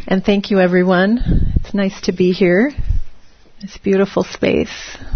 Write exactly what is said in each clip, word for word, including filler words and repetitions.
And thank you, everyone. It's nice to be here. This beautiful space.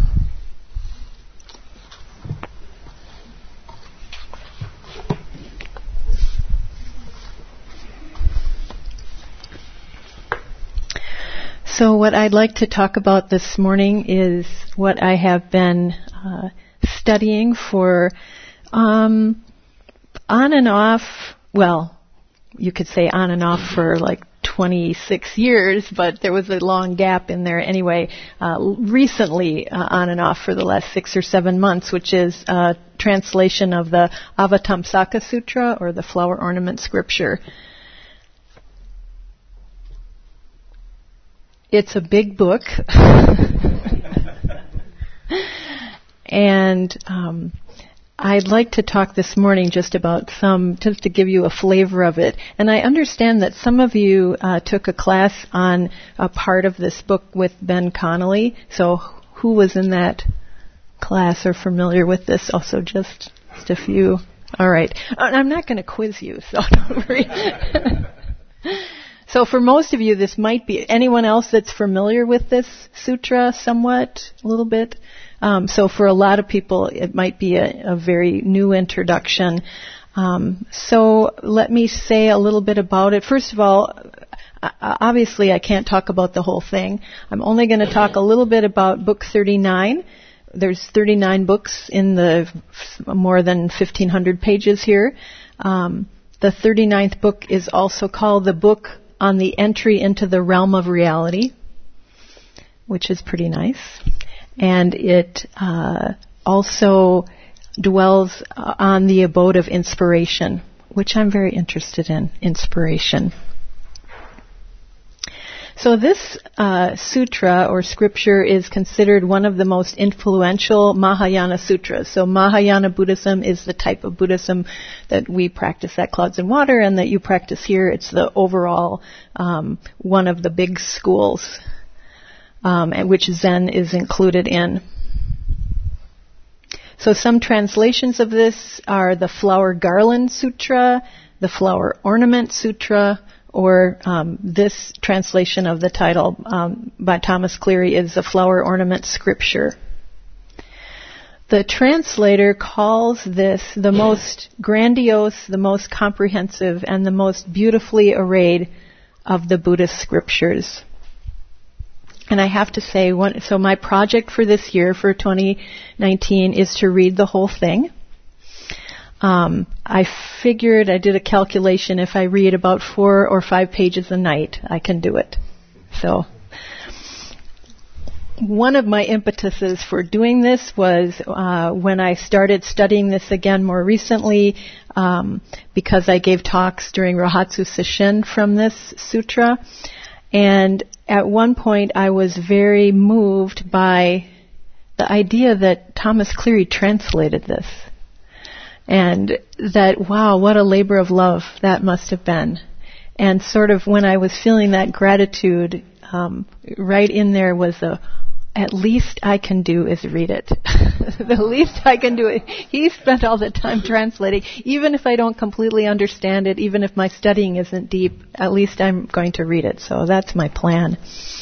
So what I'd like to talk about this morning is what I have been uh, studying for um, on and off, well, you could say on and off for like twenty-six years, but there was a long gap in there anyway, uh, recently uh, on and off for the last six or seven months, which is a translation of the Avatamsaka Sutra, or the Flower Ornament Scripture. It's a big book, and um, I'd like to talk this morning just about some, just to give you a flavor of it. And I understand that some of you uh, took a class on a part of this book with Ben Connolly. So who was in that class or familiar with this? Also, just, just a few. All right. I'm not going to quiz you, so don't worry. So for most of you, this might be anyone else that's familiar with this sutra somewhat, a little bit. Um, so for a lot of people, it might be a, a very new introduction. Um, so let me say a little bit about it. First of all, obviously I can't talk about the whole thing. I'm only going to talk a little bit about book thirty-nine. There's thirty-nine books in the more than fifteen hundred pages here. Um, the thirty-ninth book is also called the Book on the Entry into the Realm of Reality, which is pretty nice. And it uh, also dwells uh, on the abode of inspiration, which I'm very interested in, inspiration. So this uh, sutra or scripture is considered one of the most influential Mahayana sutras. So Mahayana Buddhism is the type of Buddhism that we practice at Clouds and Water and that you practice here. It's the overall um, one of the big schools, um, and which Zen is included in. So some translations of this are the Flower Garland Sutra, the Flower Ornament Sutra, or um, this translation of the title um, by Thomas Cleary is the Flower Ornament Scripture. The translator calls this the most grandiose, the most comprehensive, and the most beautifully arrayed of the Buddhist scriptures. And I have to say, one, so my project for this year, for twenty nineteen, is to read the whole thing. Um, I figured, I did a calculation, if I read about four or five pages a night, I can do it. So, one of my impetuses for doing this was uh, when I started studying this again more recently, um, because I gave talks during Rohatsu Sesshin from this sutra. And at one point I was very moved by the idea that Thomas Cleary translated this. And that, wow, what a labor of love that must have been. And sort of when I was feeling that gratitude, um, right in there was a, at least I can do is read it. The least I can do it. He spent all the time translating. Even if I don't completely understand it, even if my studying isn't deep, at least I'm going to read it. So that's my plan.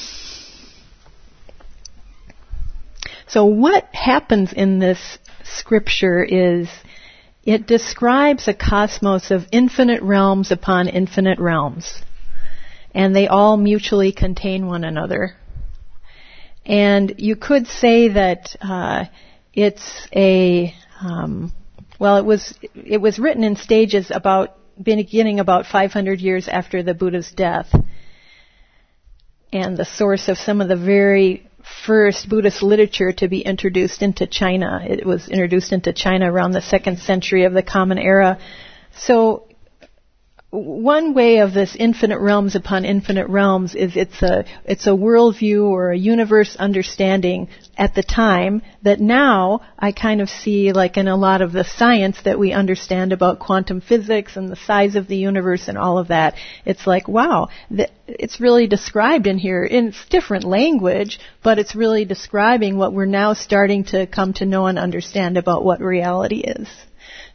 So what happens in this scripture is it describes a cosmos of infinite realms upon infinite realms. And they all mutually contain one another. And you could say that uh, it's a, um, well, it was it was written in stages about, beginning about five hundred years after the Buddha's death. And the source of some of the very first Buddhist literature to be introduced into China. It was introduced into China around the second century of the Common Era. So one way of this infinite realms upon infinite realms is it's a it's a worldview or a universe understanding at the time that now I kind of see, like in a lot of the science that we understand about quantum physics and the size of the universe and all of that. It's like, wow, th- it's really described in here in different language, but it's really describing what we're now starting to come to know and understand about what reality is.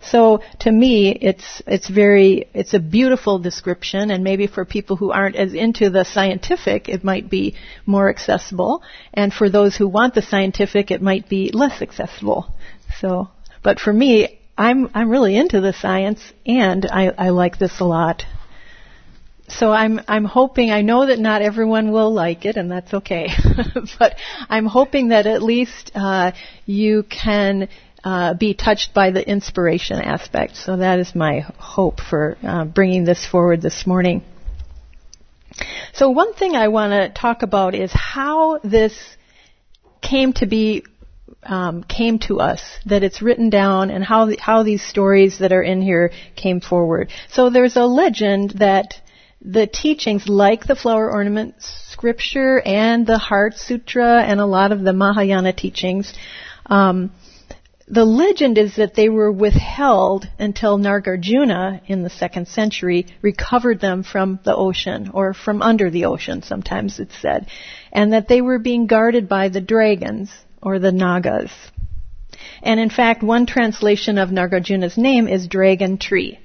So to me, it's it's very it's a beautiful description, and maybe for people who aren't as into the scientific, it might be more accessible, and for those who want the scientific, it might be less accessible. So, but for me, I'm I'm really into the science, and I, I like this a lot. So I'm I'm hoping, I know that not everyone will like it, and that's okay, but I'm hoping that at least uh, you can uh, be touched by the inspiration aspect. So that is my hope for uh, bringing this forward this morning. So one thing I want to talk about is how this came to be, um, came to us, that it's written down, and how the, how these stories that are in here came forward. So there's a legend that the teachings, like the flower ornament scripture and the Heart Sutra and a lot of the Mahayana teachings, um, the legend is that they were withheld until Nagarjuna in the second century recovered them from the ocean, or from under the ocean, sometimes it's said, and that they were being guarded by the dragons, or the Nagas. And in fact, one translation of Nagarjuna's name is dragon tree.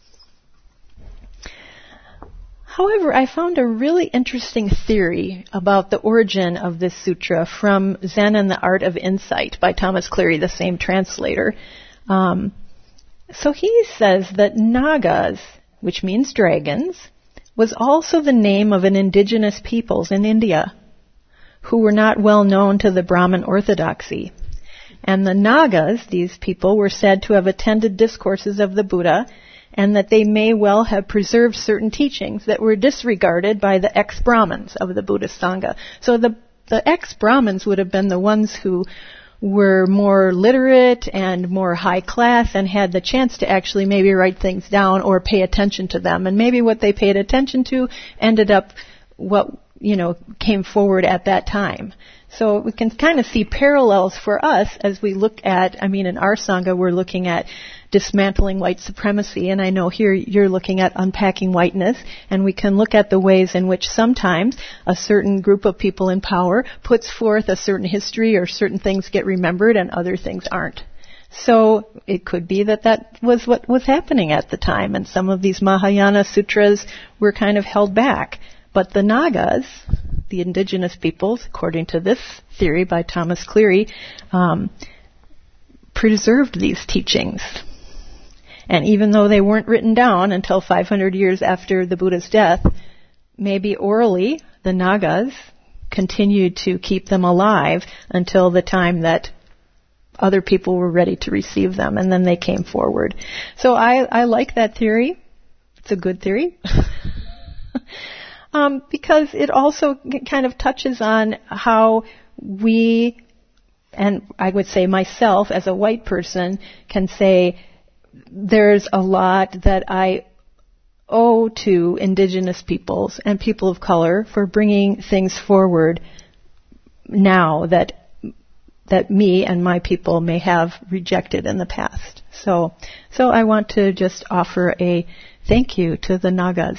However, I found a really interesting theory about the origin of this sutra from Zen and the Art of Insight by Thomas Cleary, the same translator. Um, so he says that Nagas, which means dragons, was also the name of an indigenous peoples in India who were not well known to the Brahmin orthodoxy. And the Nagas, these people, were said to have attended discourses of the Buddha, and that they may well have preserved certain teachings that were disregarded by the ex-Brahmins of the Buddhist Sangha. So the, the ex-Brahmins would have been the ones who were more literate and more high class and had the chance to actually maybe write things down or pay attention to them. And maybe what they paid attention to ended up what, you know, came forward at that time. So we can kind of see parallels for us as we look at, I mean, in our Sangha, we're looking at dismantling white supremacy, and I know here you're looking at unpacking whiteness, and we can look at the ways in which sometimes a certain group of people in power puts forth a certain history, or certain things get remembered and other things aren't. So it could be that that was what was happening at the time, and some of these Mahayana sutras were kind of held back. But the Nagas, the indigenous peoples, according to this theory by Thomas Cleary, um, preserved these teachings. And even though they weren't written down until five hundred years after the Buddha's death, maybe orally the Nagas continued to keep them alive until the time that other people were ready to receive them, and then they came forward. So I, I like that theory. It's a good theory. um, because it also kind of touches on how we, and I would say myself as a white person, can say, there's a lot that I owe to indigenous peoples and people of color for bringing things forward now that that me and my people may have rejected in the past. So, so I want to just offer a thank you to the Nagas.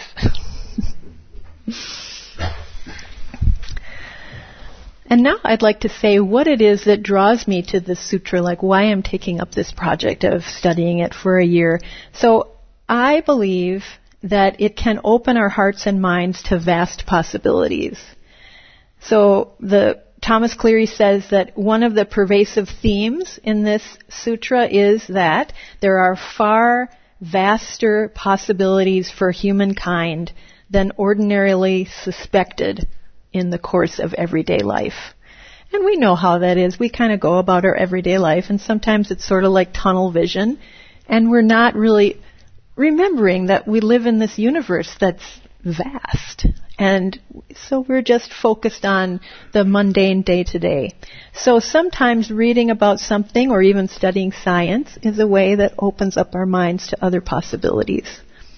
And now I'd like to say what it is that draws me to this sutra, like why I'm taking up this project of studying it for a year. So I believe that it can open our hearts and minds to vast possibilities. So the Thomas Cleary says that one of the pervasive themes in this sutra is that there are far vaster possibilities for humankind than ordinarily suspected in the course of everyday life. And we know how that is. We kind of go about our everyday life, and sometimes it's sort of like tunnel vision, and we're not really remembering that we live in this universe that's vast. And so we're just focused on the mundane day-to-day. So sometimes reading about something or even studying science is a way that opens up our minds to other possibilities.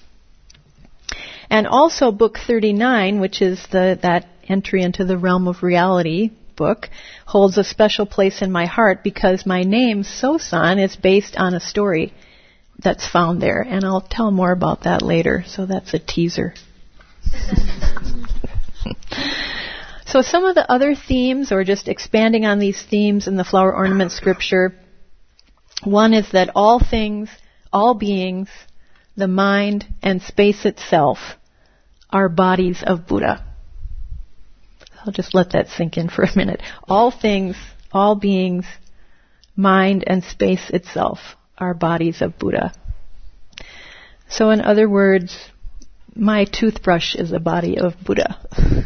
And also Book thirty-nine, which is the that Entry into the Realm of Reality book, holds a special place in my heart because my name, So-san, is based on a story that's found there. And I'll tell more about that later, so that's a teaser. So some of the other themes, or just expanding on these themes in the flower ornament scripture, one is that all things all beings, the mind, and space itself are bodies of Buddha. I'll just let that sink in for a minute. All things, all beings, mind, and space itself are bodies of Buddha. So in other words, my toothbrush is a body of Buddha.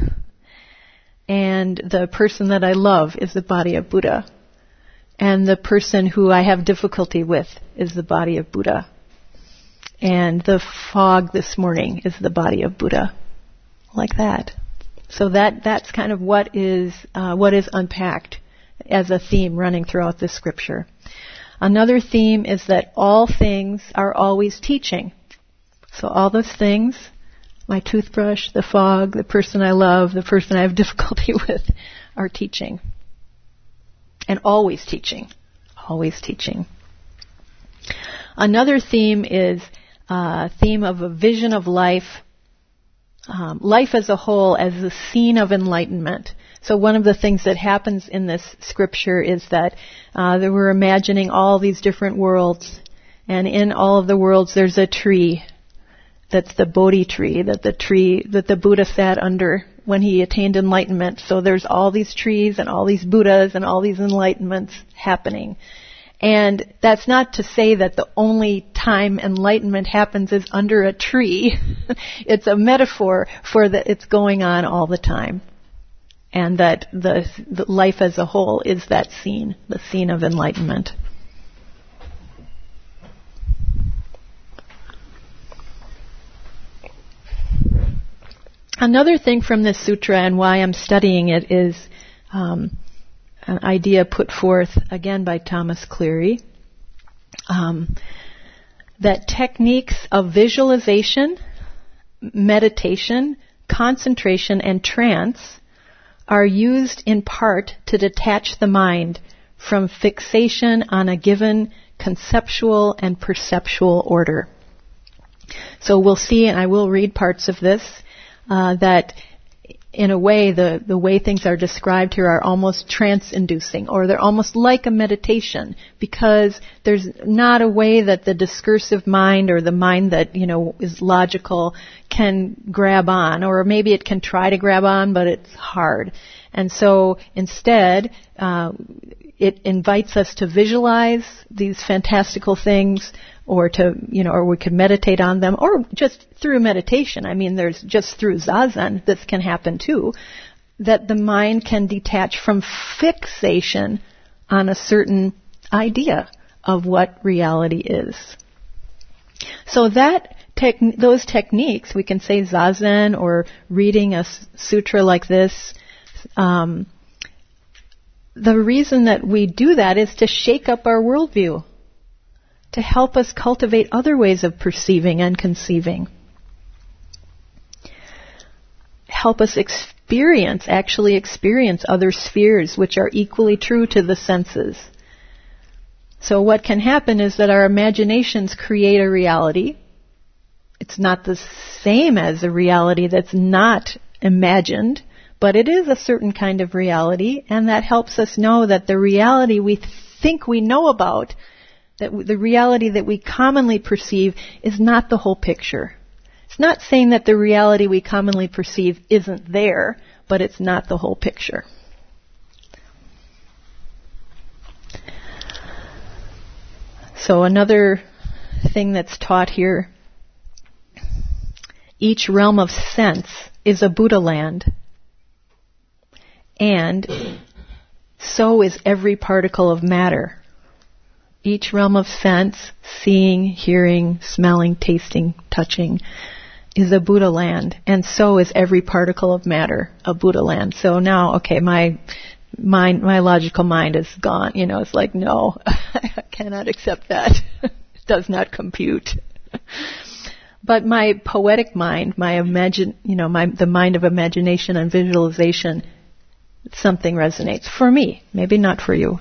And the person that I love is the body of Buddha. And the person who I have difficulty with is the body of Buddha. And the fog this morning is the body of Buddha. Like that. So that that's kind of what is uh, what is unpacked as a theme running throughout this scripture. Another theme is that all things are always teaching. So all those things, my toothbrush, the fog, the person I love, the person I have difficulty with, are teaching. And always teaching. Always teaching. Another theme is a theme of a vision of life. Um, life as a whole as the scene of enlightenment. So one of the things that happens in this scripture is that uh, that we're imagining all these different worlds, and in all of the worlds there's a tree that's the Bodhi tree, that the tree that the Buddha sat under when he attained enlightenment. So there's all these trees and all these Buddhas and all these enlightenments happening. And that's not to say that the only time enlightenment happens is under a tree. It's a metaphor for that it's going on all the time. And that the, the life as a whole is that scene, the scene of enlightenment. Another thing from this sutra and why I'm studying it is um, an idea put forth again by Thomas Cleary, um, that techniques of visualization, meditation, concentration, and trance are used in part to detach the mind from fixation on a given conceptual and perceptual order. So we'll see, and I will read parts of this, uh, that in a way, the, the way things are described here are almost trance-inducing, or they're almost like a meditation, because there's not a way that the discursive mind or the mind that, you know, is logical can grab on, or maybe it can try to grab on, but it's hard. And so instead, uh, it invites us to visualize these fantastical things, or to, you know, or we could meditate on them, or just through meditation. I mean, there's just through zazen, this can happen too, that the mind can detach from fixation on a certain idea of what reality is. So that tech- those techniques, we can say zazen or reading a sutra like this, um, the reason that we do that is to shake up our worldview, to help us cultivate other ways of perceiving and conceiving. Help us experience, actually experience other spheres which are equally true to the senses. So what can happen is that our imaginations create a reality. It's not the same as a reality that's not imagined, but it is a certain kind of reality, and that helps us know that the reality we think we know about, that the reality that we commonly perceive, is not the whole picture. It's not saying that the reality we commonly perceive isn't there, but it's not the whole picture. So another thing that's taught here, each realm of sense is a Buddha land, and so is every particle of matter. Each realm of sense, seeing, hearing, smelling, tasting, touching, is a Buddha land, and so is every particle of matter a Buddha land. So now, okay, my mind, my logical mind is gone. You know, it's like, no, I cannot accept that. It does not compute. But my poetic mind, my imagine, you know, my the mind of imagination and visualization, something resonates for me, maybe not for you.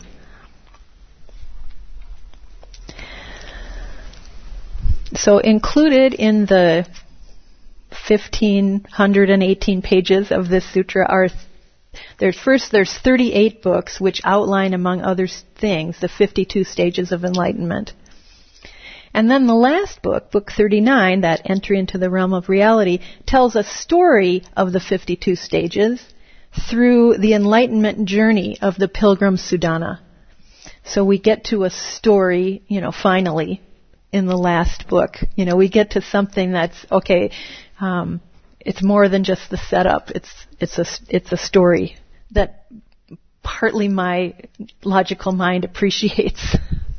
So included in the fifteen eighteen pages of this sutra are, there's first there's thirty-eight books which outline, among other things, the fifty-two stages of enlightenment. And then the last book, book thirty-nine, that entry into the realm of reality, tells a story of the fifty-two stages through the enlightenment journey of the pilgrim Sudana. So we get to a story, you know, finally, in the last book. You know, we get to something that's, okay, um, it's more than just the setup. It's, it's a, it's a story that partly my logical mind appreciates.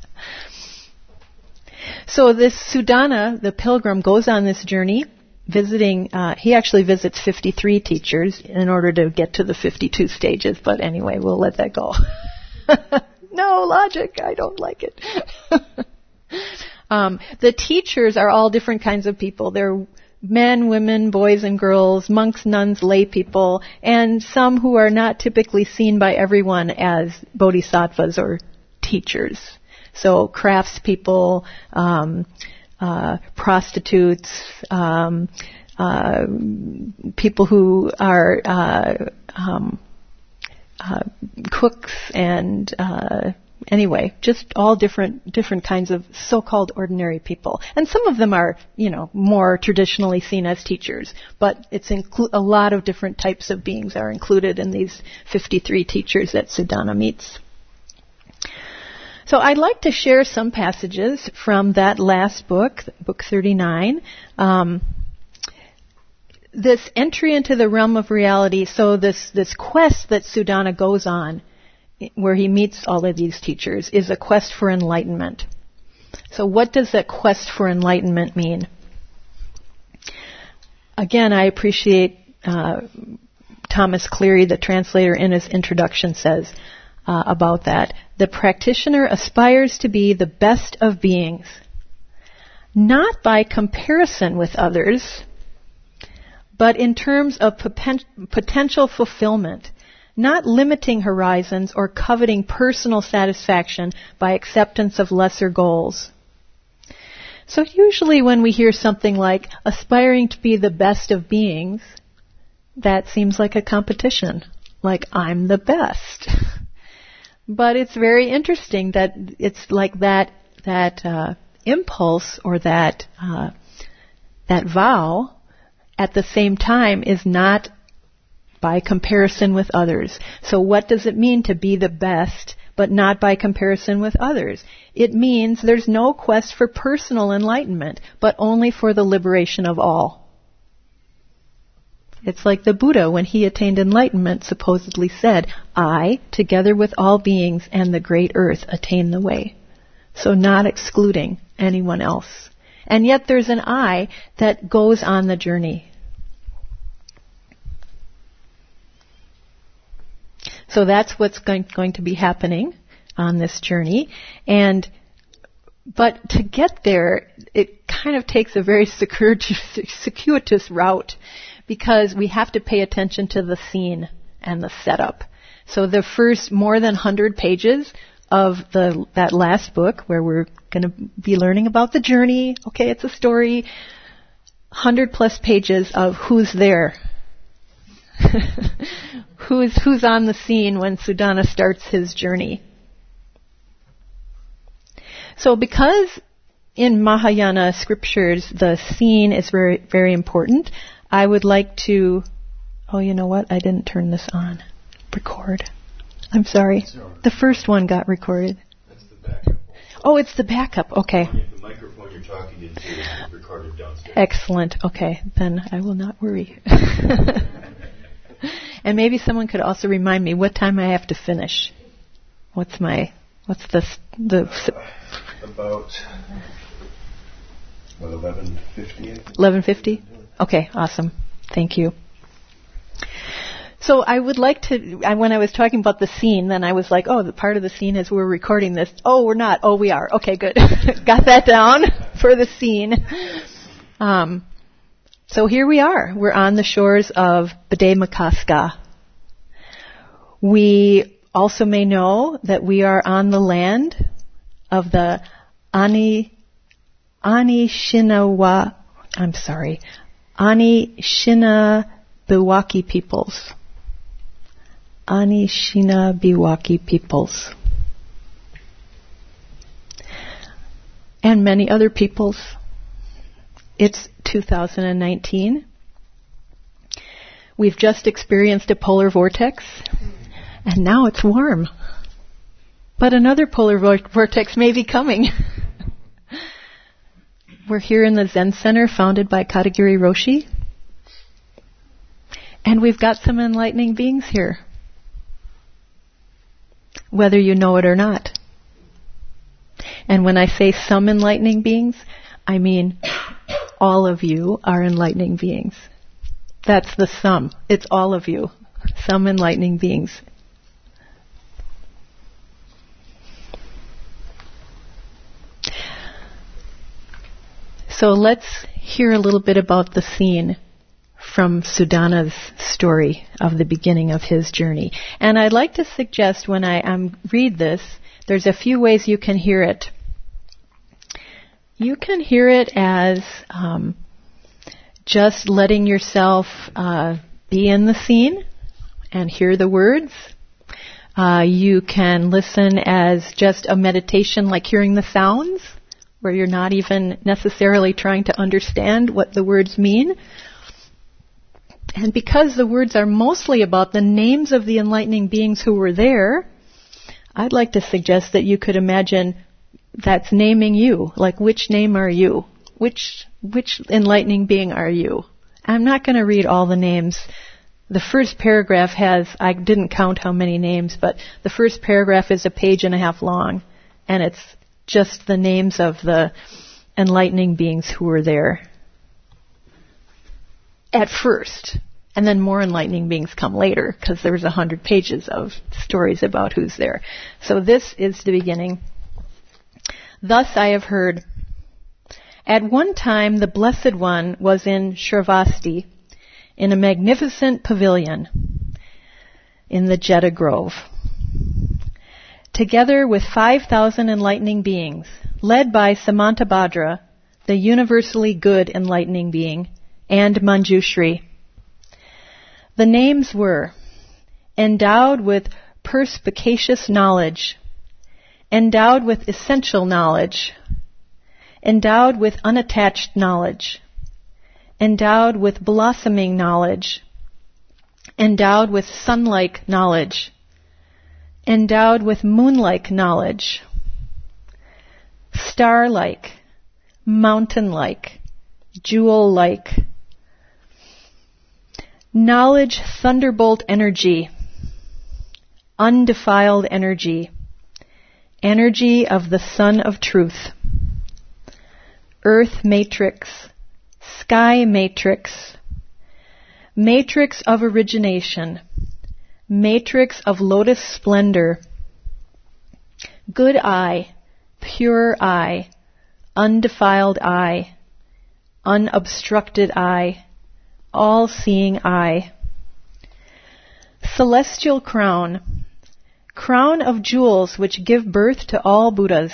So this Sudana, the pilgrim, goes on this journey, visiting, uh, he actually visits fifty-three teachers in order to get to the fifty-two stages, but anyway, we'll let that go. No, logic, I don't like it. um, the teachers are all different kinds of people. They're men, women, boys and girls, monks, nuns, lay people, and some who are not typically seen by everyone as bodhisattvas or teachers. So craftspeople, um, uh, prostitutes, um, uh, people who are uh, um, uh, cooks, and uh, anyway, just all different different kinds of so-called ordinary people. And some of them are, you know, more traditionally seen as teachers, but it's inclu- a lot of different types of beings are included in these fifty-three teachers that Sudana meets. So I'd like to share some passages from that last book, book thirty-nine. Um, this entry into the realm of reality, so this, this quest that Sudana goes on, where he meets all of these teachers, is a quest for enlightenment. So what does that quest for enlightenment mean? Again, I appreciate uh, Thomas Cleary, the translator, in his introduction says uh, about that. The practitioner aspires to be the best of beings, not by comparison with others, but in terms of poten- potential fulfillment, not limiting horizons or coveting personal satisfaction by acceptance of lesser goals. So usually when we hear something like aspiring to be the best of beings, that seems like a competition, like I'm the best. But it's very interesting that it's like that that uh, impulse or that uh, that vow at the same time is not by comparison with others. So what does it mean to be the best, but not by comparison with others? It means there's no quest for personal enlightenment, but only for the liberation of all. It's like the Buddha, when he attained enlightenment, supposedly said, I, together with all beings and the great earth, attain the way. So not excluding anyone else. And yet there's an I that goes on the journey. So that's what's going, going to be happening on this journey. And, but to get there, it kind of takes a very circuitous, circuitous route, because we have to pay attention to the scene and the setup. So the first more than one hundred pages of the that last book, where we're going to be learning about the journey, okay, it's a story, one hundred plus pages of who's there. who's who's on the scene when Sudana starts his journey. So because in Mahayana scriptures the scene is very, very important, I would like to, oh, you know what? I didn't turn this on. Record. I'm sorry. The first one got recorded. That's the backup. Oh, it's the backup. Okay. The microphone you're talking into is recorded downstairs. Excellent. Okay. Then I will not worry. And maybe someone could also remind me what time I have to finish. What's my, what's the, the... Uh, about, well, eleven fifty. eleven fifty? Okay, awesome. Thank you. So I would like to, I, when I was talking about the scene, then I was like, oh, the part of the scene is we're recording this. Oh, we're not. Oh, we are. Okay, good. Got that down for the scene. Um, so here we are. We're on the shores of Bade-Makaska. We also may know that we are on the land of the Ani, Anishinaawa, I'm sorry, Anishinaabe peoples. Anishinaabe peoples. and many other peoples. It's two thousand nineteen. We've just experienced a polar vortex, and now it's warm. But another polar vo- vortex may be coming. We're here in the Zen Center founded by Katagiri Roshi, and we've got some enlightening beings here, whether you know it or not. And when I say some enlightening beings, I mean all of you are enlightening beings. That's the sum. It's all of you. Some enlightening beings. So let's hear a little bit about the scene from Sudana's story of the beginning of his journey. And I'd like to suggest when I um, read this, there's a few ways you can hear it. You can hear it as um, just letting yourself uh, be in the scene and hear the words. Uh, you can listen as just a meditation, like hearing the sounds, where you're not even necessarily trying to understand what the words mean. And because the words are mostly about the names of the enlightening beings who were there, I'd like to suggest that you could imagine that's naming you. Like, which name are you? Which which enlightening being are you? I'm not going to read all the names. The first paragraph has, I didn't count how many names, but the first paragraph is a page and a half long, and it's just the names of the enlightening beings who were there at first. And then more enlightening beings come later, because there's a hundred pages of stories about who's there. So this is the beginning. Thus I have heard. At one time the Blessed One was in Shravasti, in a magnificent pavilion in the Jeta Grove, together with five thousand enlightening beings, led by Samantabhadra, the universally good enlightening being, and Manjushri. The names were endowed with perspicacious knowledge, endowed with essential knowledge, endowed with unattached knowledge, endowed with blossoming knowledge, endowed with sun-like knowledge, endowed with moon-like knowledge, star-like, mountain-like, jewel-like, knowledge thunderbolt energy, undefiled energy, energy of the Sun of Truth, earth matrix, sky matrix, matrix of origination, matrix of lotus splendor, good eye, pure eye, undefiled eye, unobstructed eye, all-seeing eye, celestial crown, crown of jewels which give birth to all Buddhas,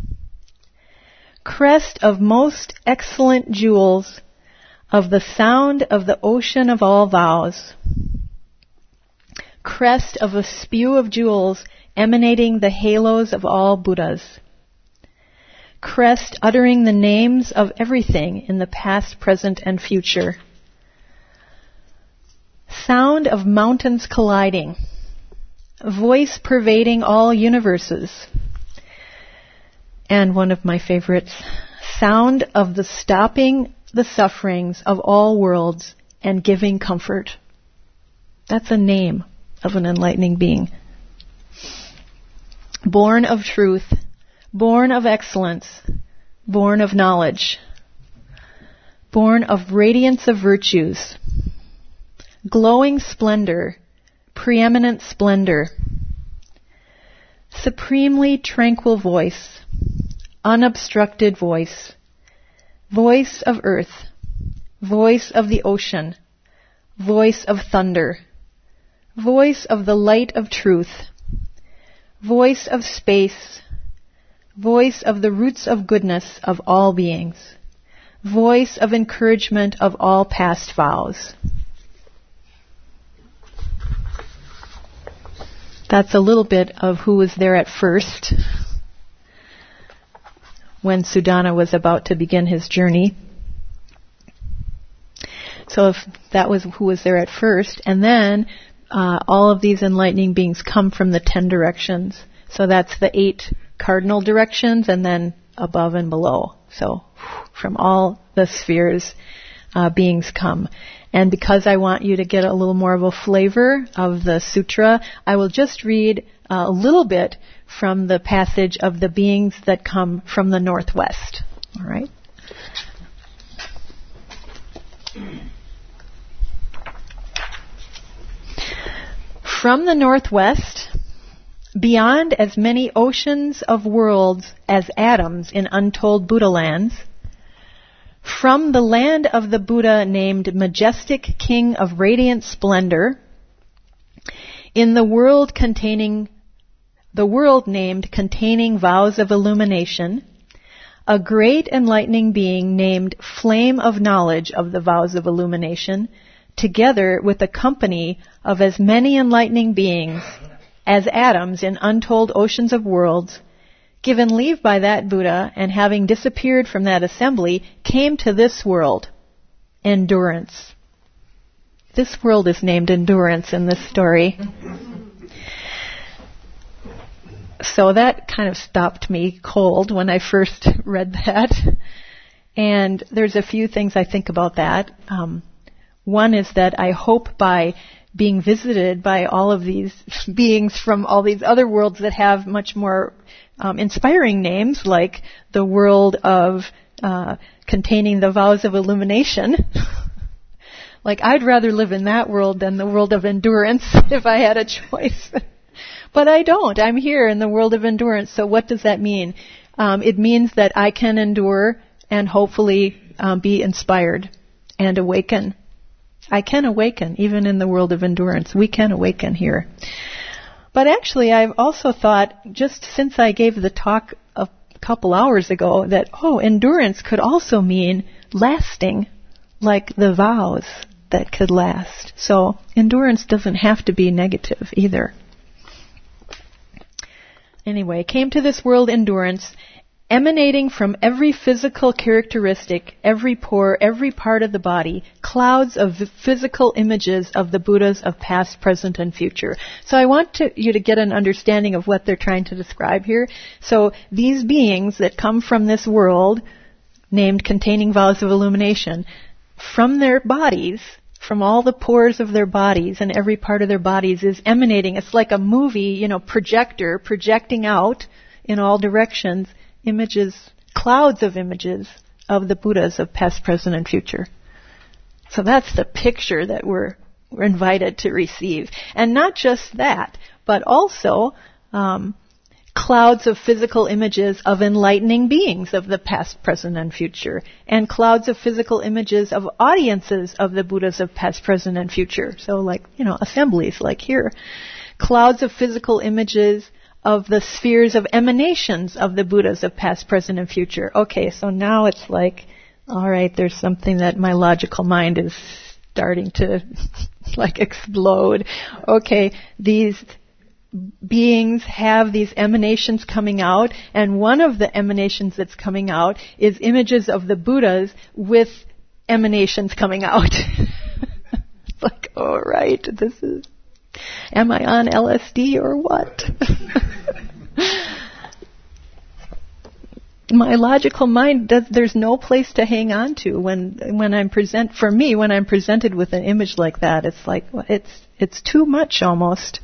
crest of most excellent jewels, of the sound of the ocean of all vows, crest of a spew of jewels emanating the halos of all Buddhas, crest uttering the names of everything in the past, present, and future, sound of mountains colliding, voice pervading all universes, and one of my favorites, sound of the stopping the sufferings of all worlds and giving comfort. That's a name of an enlightening being. Born of truth, born of excellence, born of knowledge, born of radiance of virtues, glowing splendor, preeminent splendor, supremely tranquil voice, unobstructed voice, voice of earth, voice of the ocean, voice of thunder, voice of the light of truth, voice of space, voice of the roots of goodness of all beings, voice of encouragement of all past vows. That's a little bit of who was there at first. when Sudana was about to begin his journey. So if that was who was there at first, and then uh, all of these enlightening beings come from the ten directions. So that's the eight cardinal directions, and then above and below. So from all the spheres, uh, beings come. And because I want you to get a little more of a flavor of the sutra, I will just read uh, a little bit from the passage of the beings that come from the northwest. All right? From the northwest, beyond as many oceans of worlds as atoms in untold Buddha lands, from the land of the Buddha named Majestic King of Radiant Splendor, in the world containing, the world named containing vows of illumination, a great enlightening being named Flame of Knowledge of the vows of illumination, together with a company of as many enlightening beings as atoms in untold oceans of worlds, given leave by that Buddha, and having disappeared from that assembly, came to this world, Endurance. This world is named Endurance in this story. So that kind of stopped me cold when I first read that. And there's a few things I think about that. Um, one is that I hope by being visited by all of these beings from all these other worlds that have much more um, inspiring names, like the world of uh, containing the vows of illumination. Like, I'd rather live in that world than the world of endurance if I had a choice. But I don't. I'm here in the world of endurance. So what does that mean? Um, it means that I can endure and hopefully um, be inspired and awaken. I can awaken, even in the world of endurance. We can awaken here. But actually, I've also thought, just since I gave the talk a couple hours ago, that, oh, endurance could also mean lasting, like the vows that could last. So endurance doesn't have to be negative either. Anyway, came to this world endurance, emanating from every physical characteristic, every pore, every part of the body, clouds of physical images of the Buddhas of past, present, and future. So I want to, you to get an understanding of what they're trying to describe here. So these beings that come from this world, named containing vows of illumination, from their bodies, from all the pores of their bodies and every part of their bodies is emanating. It's like a movie, you know, projector projecting out in all directions images, clouds of images of the Buddhas of past, present, and future. So that's the picture that we're, we're invited to receive. And not just that, but also um, clouds of physical images of enlightening beings of the past, present, and future. And clouds of physical images of audiences of the Buddhas of past, present, and future. So like, you know, assemblies like here. Clouds of physical images of the spheres of emanations of the Buddhas of past, present, and future. Okay, so now it's like, all right, there's something that my logical mind is starting to like explode. Okay, these beings have these emanations coming out, and one of the emanations that's coming out is images of the Buddhas with emanations coming out. It's like, all right, this is, am I on L S D or what? My logical mind does, there's no place to hang on to when when I'm present for me when I'm presented with an image like that. It's like it's it's too much almost.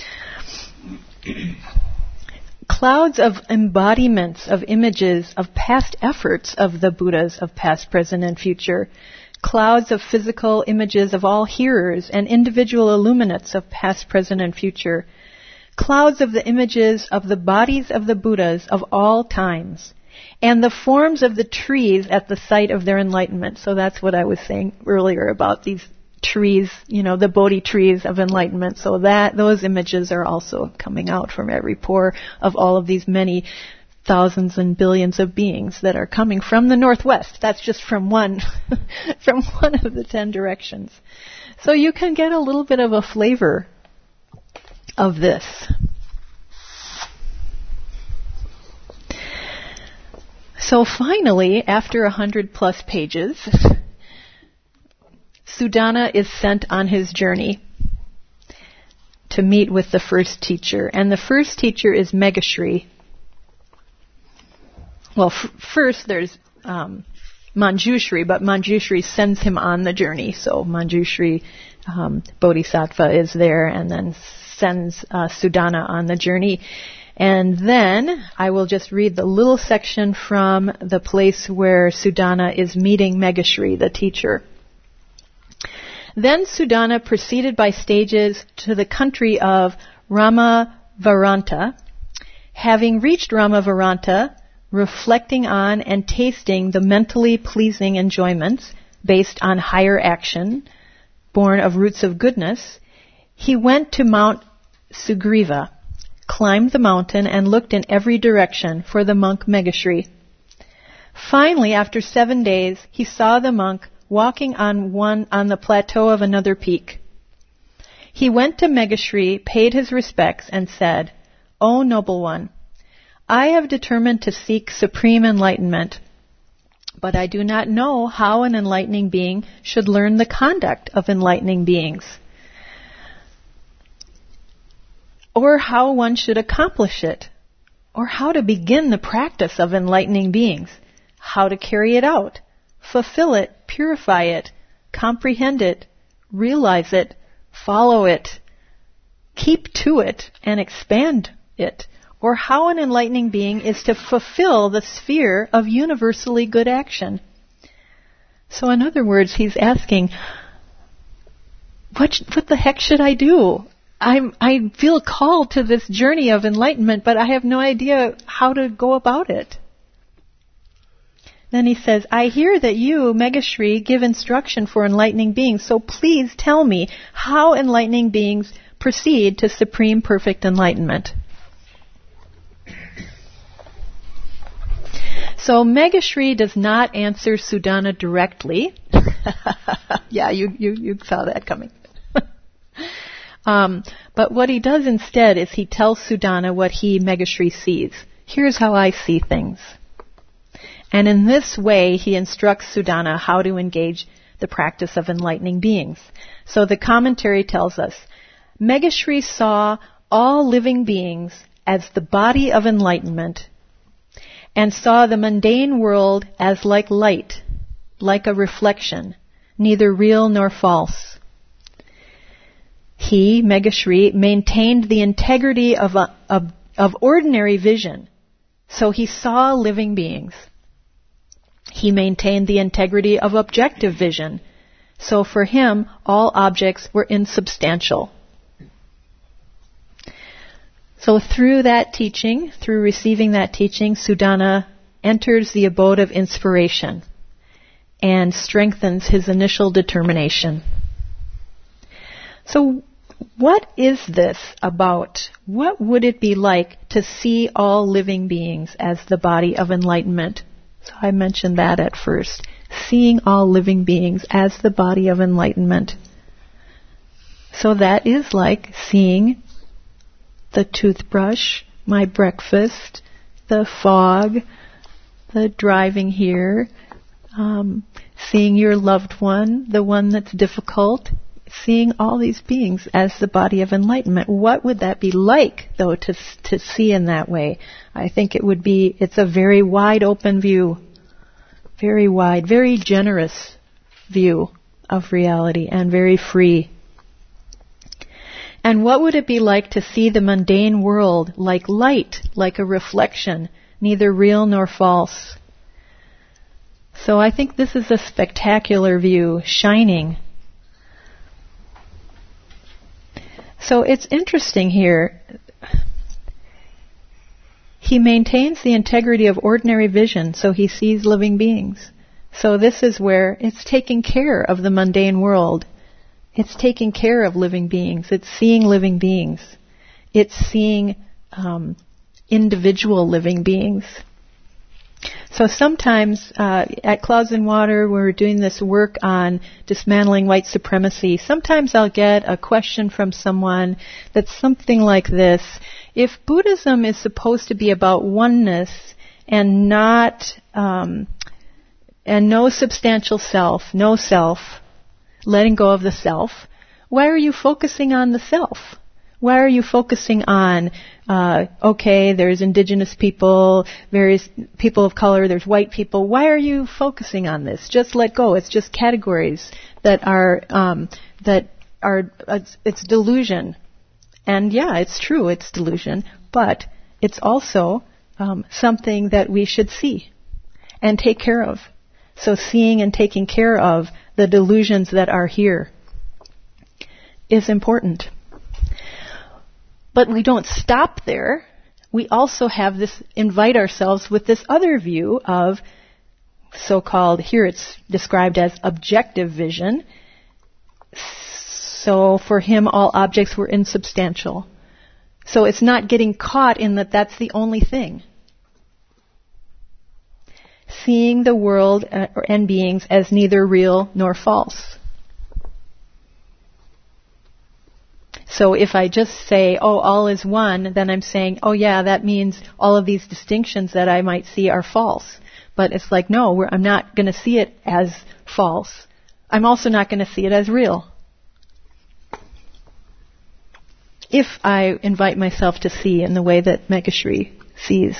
Clouds of embodiments of images of past efforts of the Buddhas of past, present, and future. Clouds of physical images of all hearers and individual illuminates of past, present, and future. Clouds of the images of the bodies of the Buddhas of all times. And the forms of the trees at the site of their enlightenment. So that's what I was saying earlier about these trees, you know, the Bodhi trees of enlightenment. So that those images are also coming out from every pore of all of these many thousands and billions of beings that are coming from the northwest. That's just from one, from one of the ten directions. So you can get a little bit of a flavor of this. So finally, after a hundred plus pages, Sudana is sent on his journey to meet with the first teacher. And the first teacher is Megashri. Well, f- first there's um, Manjushri, but Manjushri sends him on the journey. So Manjushri um, Bodhisattva is there and then sends uh, Sudana on the journey. And then I will just read the little section from the place where Sudana is meeting Megashri, the teacher. Then Sudana proceeded by stages to the country of Ramavaranta. Having reached Ramavaranta, reflecting on and tasting the mentally pleasing enjoyments based on higher action, born of roots of goodness, he went to Mount Sugriva, climbed the mountain, and looked in every direction for the monk Megashri. Finally, after seven days, he saw the monk walking on one on the plateau of another peak. He went to Megashri, paid his respects, and said, "O noble one, I have determined to seek supreme enlightenment, but I do not know how an enlightening being should learn the conduct of enlightening beings, or how one should accomplish it, or how to begin the practice of enlightening beings, how to carry it out, fulfill it, purify it, comprehend it, realize it, follow it, keep to it, and expand it, or how an enlightening being is to fulfill the sphere of universally good action." So in other words, he's asking, what, what the heck should I do? I'm, I feel called to this journey of enlightenment, but I have no idea how to go about it. Then he says, "I hear that you, Megashri, give instruction for enlightening beings, so please tell me how enlightening beings proceed to supreme perfect enlightenment." So Megashri does not answer Sudana directly. Yeah, you, you, you saw that coming. um, but what he does instead is he tells Sudana what he, Megashri, sees. Here's how I see things. And in this way, he instructs Sudana how to engage the practice of enlightening beings. So the commentary tells us, Megashri saw all living beings as the body of enlightenment and saw the mundane world as like light, like a reflection, neither real nor false. He, Megashri, maintained the integrity of, a, of, of ordinary vision, so he saw living beings. He maintained the integrity of objective vision, so for him all objects were insubstantial. So through that teaching, through receiving that teaching, Sudana enters the abode of inspiration and strengthens his initial determination. So what is this about? What would it be like to see all living beings as the body of enlightenment? So I mentioned that at first. Seeing all living beings as the body of enlightenment. So that is like seeing the toothbrush, my breakfast, the fog, the driving here, um, seeing your loved one, the one that's difficult, seeing all these beings as the body of enlightenment. What would that be like, though, to to see in that way? I think it would be, it's a very wide open view, very wide, very generous view of reality, and very free. And what would it be like to see the mundane world like light, like a reflection, neither real nor false? So I think this is a spectacular view, shining. So it's interesting here. He maintains the integrity of ordinary vision, so he sees living beings. So this is where it's taking care of the mundane world. It's taking care of living beings. It's seeing living beings. It's seeing um, individual living beings. So sometimes uh, at Clouds and Water, we're doing this work on dismantling white supremacy. Sometimes I'll get a question from someone that's something like this. If Buddhism is supposed to be about oneness and not, um, and no substantial self, no self, letting go of the self, why are you focusing on the self? Why are you focusing on, uh, okay, there's indigenous people, various people of color, there's white people. Why are you focusing on this? Just let go. It's just categories that are, um, that are, it's, it's delusion. And yeah, it's true, it's delusion, but it's also um, something that we should see and take care of. So seeing and taking care of the delusions that are here is important. But we don't stop there. We also have this, invite ourselves with this other view of so-called, here it's described as objective vision. So for him, all objects were insubstantial. So it's not getting caught in that that's the only thing. Seeing the world and beings as neither real nor false. So if I just say, oh, all is one, then I'm saying, oh yeah, that means all of these distinctions that I might see are false. But it's like, no, we're, I'm not going to see it as false. I'm also not going to see it as real. If I invite myself to see in the way that Megashri sees.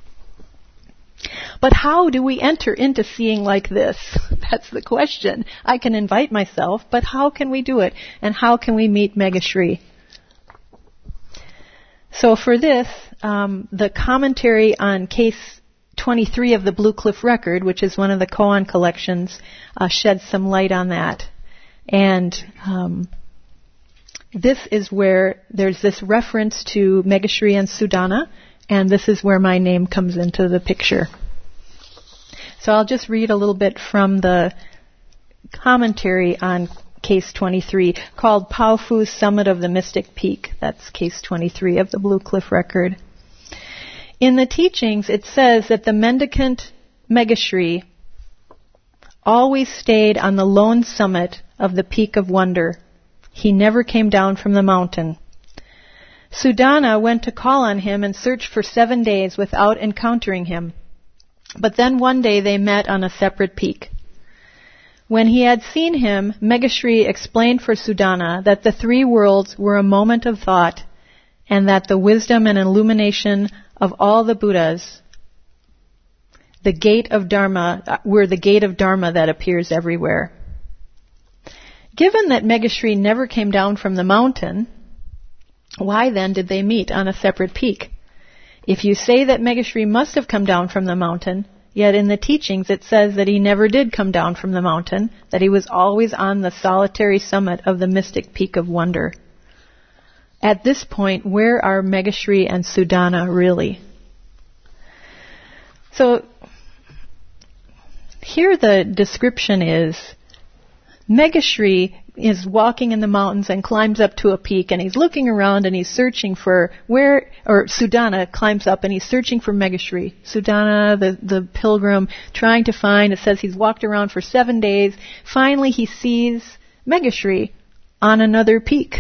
But how do we enter into seeing like this? That's the question. I can invite myself, but how can we do it? And how can we meet Megashri? So for this, um, the commentary on case twenty-three of the Blue Cliff Record, which is one of the koan collections, uh, sheds some light on that. And um, this is where there's this reference to Megashri and Sudana, and this is where my name comes into the picture. So I'll just read a little bit from the commentary on case twenty-three, called Paufu's Summit of the Mystic Peak. That's case twenty-three of the Blue Cliff Record. In the teachings, it says that the mendicant Megashri always stayed on the lone summit of the Peak of Wonder. He never came down from the mountain. Sudana went to call on him and searched for seven days without encountering him. But then one day they met on a separate peak. When he had seen him, Megashri explained for Sudana that the three worlds were a moment of thought, and that the wisdom and illumination of all the Buddhas, the gate of Dharma, were the gate of Dharma that appears everywhere. Given that Megashri never came down from the mountain, why then did they meet on a separate peak? If you say that Megashri must have come down from the mountain, yet in the teachings it says that he never did come down from the mountain, that he was always on the solitary summit of the mystic Peak of Wonder. At this point, where are Megashri and Sudana really? So, here the description is, Megashri is walking in the mountains and climbs up to a peak, and he's looking around and he's searching for where, or Sudana climbs up and he's searching for Megashri. Sudana, the, the pilgrim, trying to find, it says he's walked around for seven days. Finally he sees Megashri on another peak.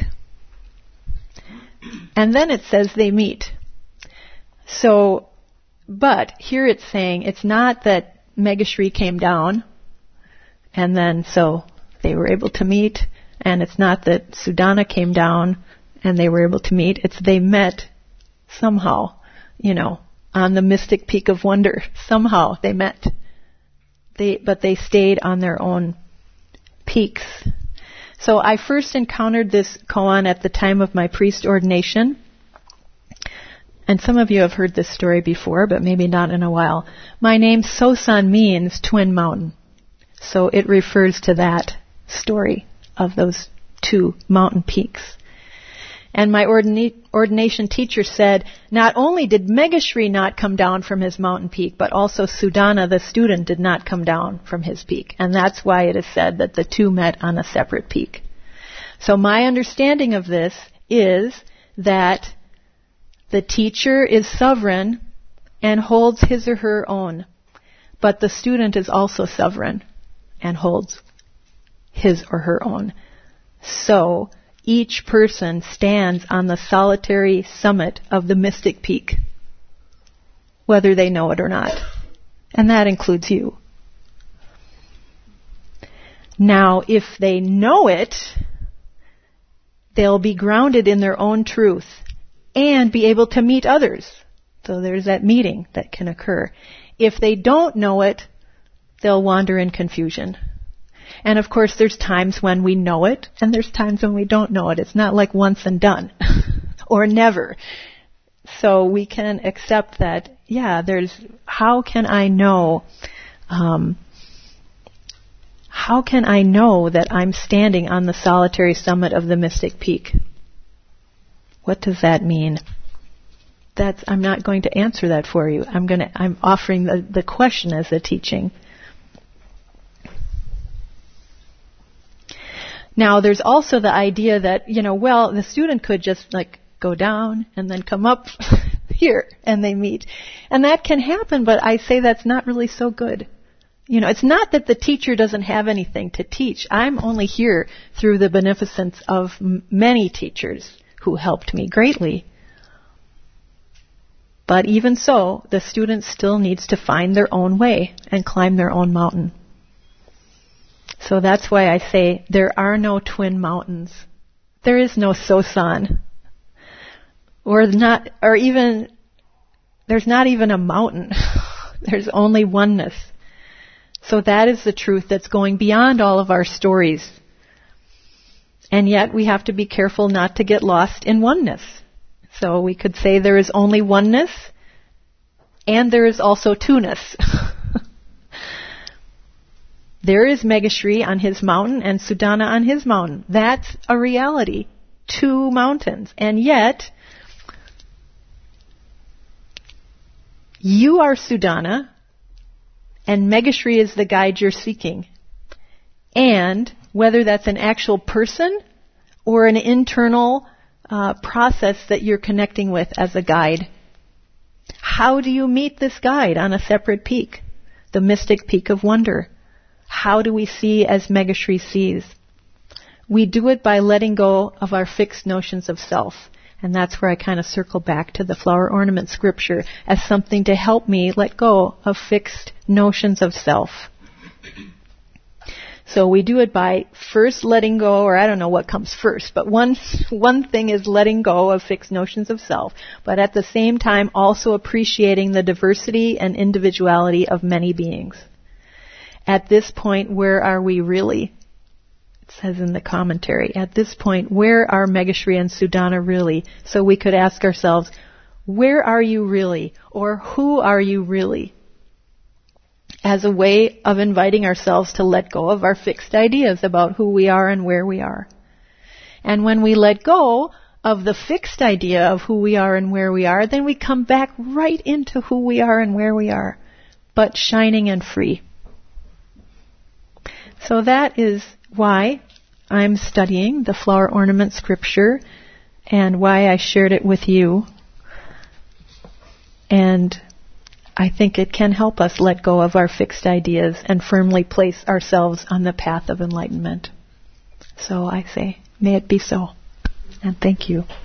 And then it says they meet. So, but here it's saying it's not that Megashri came down and then so they were able to meet, and it's not that Sudana came down and they were able to meet. It's they met somehow, you know, on the mystic Peak of Wonder. Somehow they met. They, but they stayed on their own peaks. So I first encountered this koan at the time of my priest ordination. And some of you have heard this story before, but maybe not in a while. My name Sosan means twin mountain. So it refers to that story of those two mountain peaks. And my ordina- ordination teacher said, not only did Megashri not come down from his mountain peak, but also Sudana, the student, did not come down from his peak. And that's why it is said that the two met on a separate peak. So my understanding of this is that the teacher is sovereign and holds his or her own, but the student is also sovereign and holds his or her own. So each person stands on the solitary summit of the mystic peak. whether they know it or not. And that includes you. Now, if they know it, they'll be grounded in their own truth and be able to meet others. So there's that meeting that can occur. If they don't know it, they'll wander in confusion. And of course, there's times when we know it, and there's times when we don't know it. It's not like once and done, or never. So we can accept that, yeah, there's, how can I know, um, how can I know that I'm standing on the solitary summit of the Mystic Peak? What does that mean? That's, I'm not going to answer that for you. I'm going to, I'm offering the, the question as a teaching. Now, there's also the idea that, you know, well, the student could just like go down and then come up here and they meet. And that can happen, but I say that's not really so good. You know, it's not that the teacher doesn't have anything to teach. I'm only here through the beneficence of m- many teachers who helped me greatly. But even so, the student still needs to find their own way and climb their own mountain. So that's why I say there are no twin mountains. There is no Sosan. Or not, or even, there's not even a mountain. There's only oneness. So that is the truth that's going beyond all of our stories. And yet we have to be careful not to get lost in oneness. So we could say there is only oneness, and there is also two-ness. There is Megashri on his mountain and Sudana on his mountain. That's a reality. Two mountains. And yet, you are Sudana, and Megashri is the guide you're seeking. And whether that's an actual person or an internal uh, process that you're connecting with as a guide, how do you meet this guide on a separate peak? The mystic peak of wonder. How do we see as Megashri sees? We do it by letting go of our fixed notions of self. And that's where I kind of circle back to the flower ornament scripture as something to help me let go of fixed notions of self. So we do it by first letting go, or I don't know what comes first, but one, one thing is letting go of fixed notions of self, but at the same time also appreciating the diversity and individuality of many beings. At this point, where are we really? It says in the commentary, at this point, where are Megashri and Sudana really? So we could ask ourselves, where are you really? Or who are you really? As a way of inviting ourselves to let go of our fixed ideas about who we are and where we are. And when we let go of the fixed idea of who we are and where we are, then we come back right into who we are and where we are, but shining and free. So that is why I'm studying the flower ornament scripture and why I shared it with you. And I think it can help us let go of our fixed ideas and firmly place ourselves on the path of enlightenment. So I say, may it be so. And thank you.